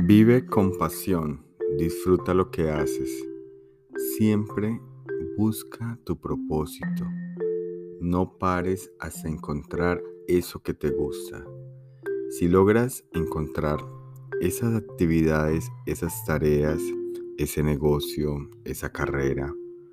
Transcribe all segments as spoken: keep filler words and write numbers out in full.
Vive con pasión, disfruta lo que haces. Siempre busca tu propósito. No pares hasta encontrar eso que te gusta. Si logras encontrar esas actividades, esas tareas, ese negocio, esa carrera,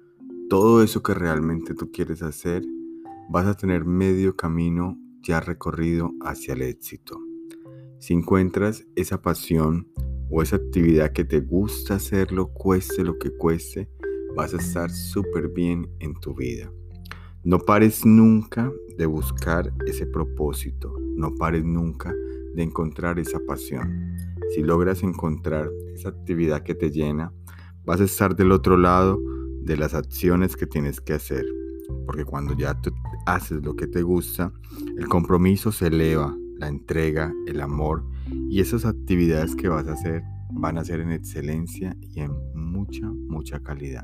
todo eso que realmente tú quieres hacer, vas a tener medio camino ya recorrido hacia el éxito. Si encuentras esa pasión o esa actividad que te gusta hacerlo, cueste lo que cueste, vas a estar súper bien en tu vida. No pares nunca de buscar ese propósito, no pares nunca de encontrar esa pasión. Si logras encontrar esa actividad que te llena, vas a estar del otro lado de las acciones que tienes que hacer. Porque cuando ya tú haces lo que te gusta, el compromiso se eleva, la entrega, el amor y esas actividades que vas a hacer van a ser en excelencia y en mucha, mucha calidad.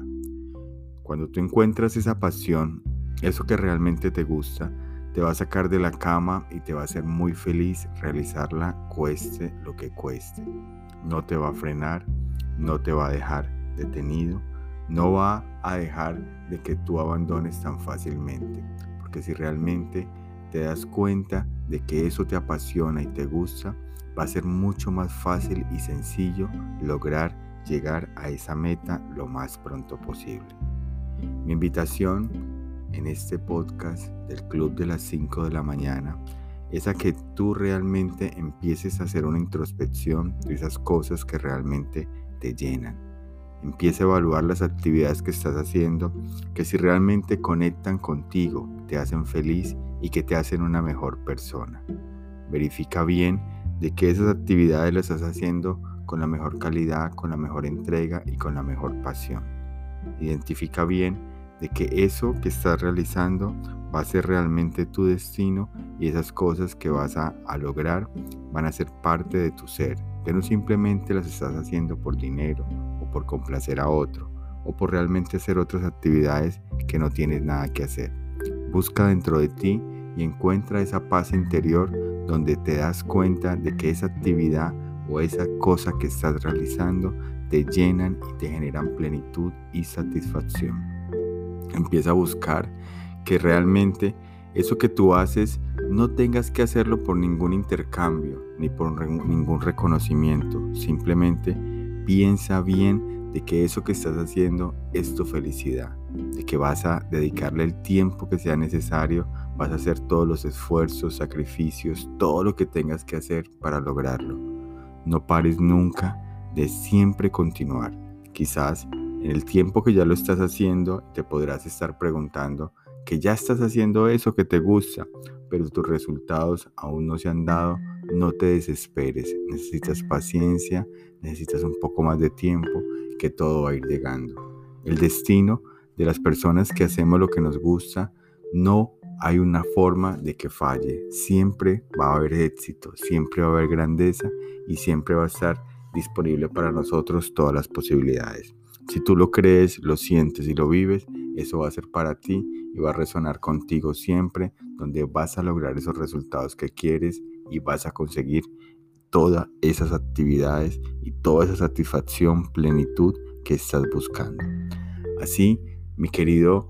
Cuando tú encuentras esa pasión, eso que realmente te gusta, te va a sacar de la cama y te va a hacer muy feliz realizarla, cueste lo que cueste. No te va a frenar, no te va a dejar detenido, no va a dejar de que tú abandones tan fácilmente. Porque si realmente te das cuenta de que eso te apasiona y te gusta, va a ser mucho más fácil y sencillo lograr llegar a esa meta lo más pronto posible. Mi invitación en este podcast del Club de las cinco de la mañana es a que tú realmente empieces a hacer una introspección de esas cosas que realmente te llenan. Empieza a evaluar las actividades que estás haciendo, que si realmente conectan contigo, te hacen feliz y que te hacen una mejor persona. Verifica bien de que esas actividades las estás haciendo con la mejor calidad, con la mejor entrega y con la mejor pasión. Identifica bien de que eso que estás realizando va a ser realmente tu destino y esas cosas que vas a, a lograr van a ser parte de tu ser, que no simplemente las estás haciendo por dinero o por complacer a otro o por realmente hacer otras actividades que no tienes nada que hacer. Busca dentro de ti y encuentra esa paz interior donde te das cuenta de que esa actividad o esa cosa que estás realizando te llenan y te generan plenitud y satisfacción. Empieza a buscar que realmente eso que tú haces no tengas que hacerlo por ningún intercambio ni por re- ningún reconocimiento. Simplemente piensa bien de que eso que estás haciendo es tu felicidad, de que vas a dedicarle el tiempo que sea necesario, vas a hacer todos los esfuerzos, sacrificios, todo lo que tengas que hacer para lograrlo. No pares nunca de siempre continuar. Quizás en el tiempo que ya lo estás haciendo, te podrás estar preguntando que ya estás haciendo eso que te gusta, pero tus resultados aún no se han dado. No te desesperes, necesitas paciencia, necesitas un poco más de tiempo, que todo va a ir llegando. El destino de las personas que hacemos lo que nos gusta, no hay una forma de que falle. Siempre va a haber éxito, siempre va a haber grandeza y siempre va a estar disponible para nosotros todas las posibilidades. Si tú lo crees, lo sientes y lo vives, eso va a ser para ti y va a resonar contigo siempre, donde vas a lograr esos resultados que quieres y vas a conseguir todas esas actividades y toda esa satisfacción, plenitud que estás buscando. Así, mi querido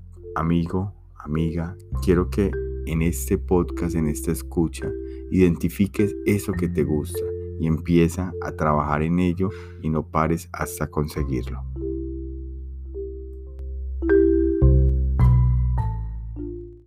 amigo, amiga, quiero que en este podcast, en esta escucha, identifiques eso que te gusta y empieza a trabajar en ello y no pares hasta conseguirlo.